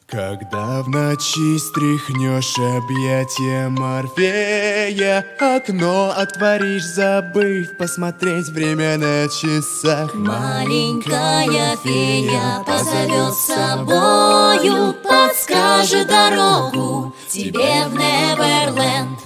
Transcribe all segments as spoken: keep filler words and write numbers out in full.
Когда в ночи стряхнешь объятия Морфея, окно отворишь, забыв посмотреть время на часах. Маленькая фея позовет с собою, подскажет дорогу тебе в Неверленд.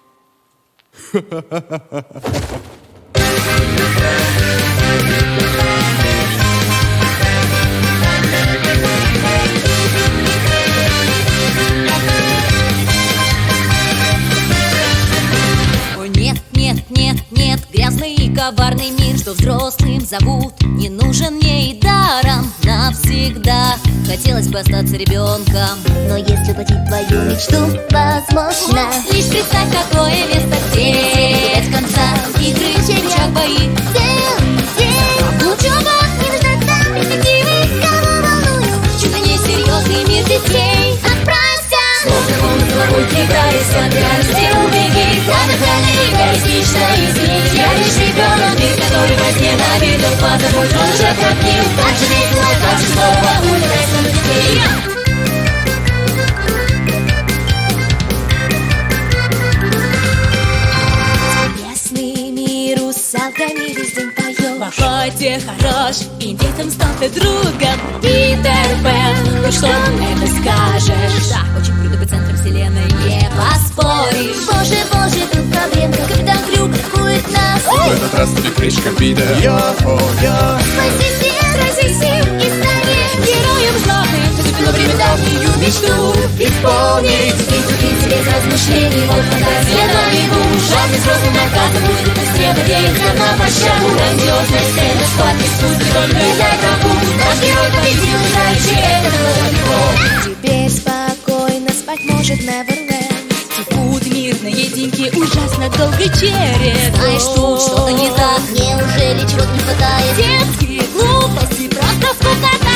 Нет, нет, нет, нет, грязный и коварный мир, что взрослым зовут, не нужен мне и даром навсегда. Хотелось бы остаться ребенком, но если воплотить твою мечту, возможно. Лишь представь, какое место где без конца игры, учебник, бои, учеба, не нужна там перспективы, кого волнуют чудо несерьезный мир детей. Отправься, словно волны головой кидаясь, отдайся, убеги, радостно и эгоистично изменить. Я лишь ребенок, мир, который во сне наведет, позабудь, он уже пропил. Так же весело, так же снова улетайся на детей. ясный мир русалками весь день поет. В охоте хорош, и детям стал ты другом. Питер Пен, ну что на это скажешь? Да, очень круто быть центром вселенной, не поспоришь. Боже, боже, тут проблемка, когда Крюк будет нас. В этот раз тебе крышка вида. Йо-йо. Спаси всех, спаси всех и стань героем славным. Наступило время давнюю мечту исполнить. Приступить без размышлений, вот фантазия на бегу. Жадный взрослый наказан будет быстрее надеяться на пощаду. Грандиозная сцена, схватки судьбы, только дай тропу. Наш герой победил, иначе это было легко. Теперь спокойно спать может Неверленд. Текут мир наединке ужасно долгий черед. Знаешь, тут что-то не так. Неужели чего-то не хватает? Детские глупости, просто скукота.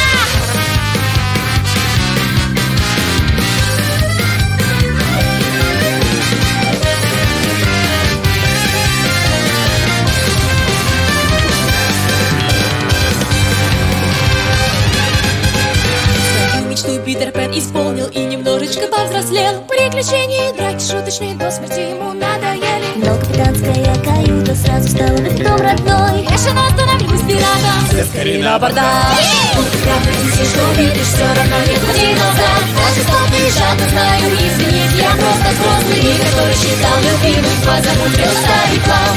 Свою мечту Питер Пен исполнил и немножечко повзрослел. Приключения и драки шуточные до смерти ему надоели. Но капитанская каюта сразу стала дом родной. Бешено остановилась пиратом. Все скорее на бордах. Он правда здесь, что видишь, все равно не ходи назад. Даже стопы жадно знаю, извинить. Я просто взрослый, который считал любимым, позабудь старика.